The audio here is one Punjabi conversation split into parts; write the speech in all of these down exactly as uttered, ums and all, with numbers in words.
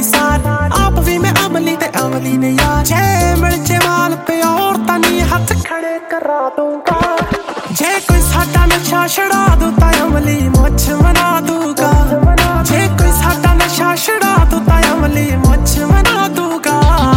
ਨੀ ਸਾਰ ਆਪ ਵੀ ਮੈਂ ਅਮਲੀ ਤੇ ਅਮਲੀ ਨੇ ਯਾਰ ਜੇ ਮਿਲ ਜੇ ਮਾਲ ਪਿਓਰ ਤਾਂ ਨੀ ਹੱਥ ਖੜੇ ਕਰਾ ਦੂੰਗਾ ਜੇ ਕੋਈ ਸਾਡਾ ਨਸ਼ਾ ਛੜਾ ਦੂ ਤਾਂ ਅਮਲੀ ਮੁੱਛ ਬਣਾ ਦੂਗਾ ਜੇ ਕੋਈ ਸਾਡਾ ਨਸ਼ਾ ਛੜਾ ਦੂ ਤਾਂ ਅਮਲੀ ਮੁੱਛ ਬਣਾ ਦੂਗਾ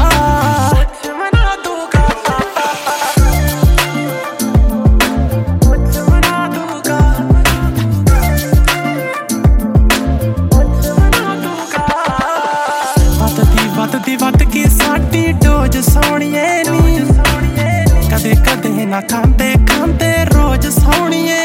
ਵੱਧਦੀ ਵੱਧ ਕੇ ਸਾਡੀ ਡੋਜ਼ ਸੋਹਣੀਏ ਨੀ ਕਦੇ ਕਦੇ ਨਾ ਖਾਂਦੇ ਖਾਂਦੇ ਰੋਜ਼ ਸੋਹਣੀਏ